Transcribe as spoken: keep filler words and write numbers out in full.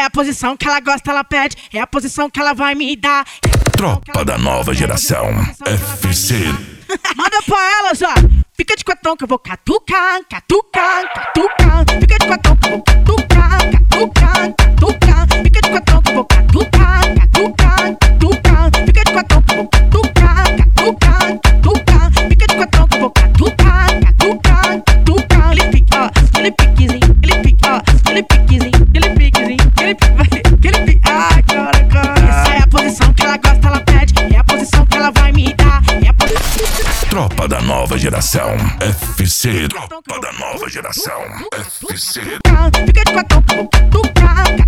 a posição que ela gosta, ela pede. É a posição que ela vai me dar. Tropa da nova geração, F C. Manda pra elas, ó. Fica de quatão que eu vou catucar, catucar, catucar. Fica de quatão que eu vou catucar, catucar, catucar. Fica de quatão que eu vou catucar, catucar, catucar. Fica de quatão que eu vou catucar, catucar, catucar. Fica de quatão que eu vou catucar, catucar, catucar. Ele pique, ó, ele piquezinho, ele pique, ó, ele piquezinho, ele piquezinho, ele pique, ele pique. Ai, cara, cara. Essa é a posição que ela gosta, ela pede. É a posição que ela vai me dar. É a posição. Tropa da nova geração, F C. Tropa da nova geração, F C. Fica de quatão que eu vou catucar.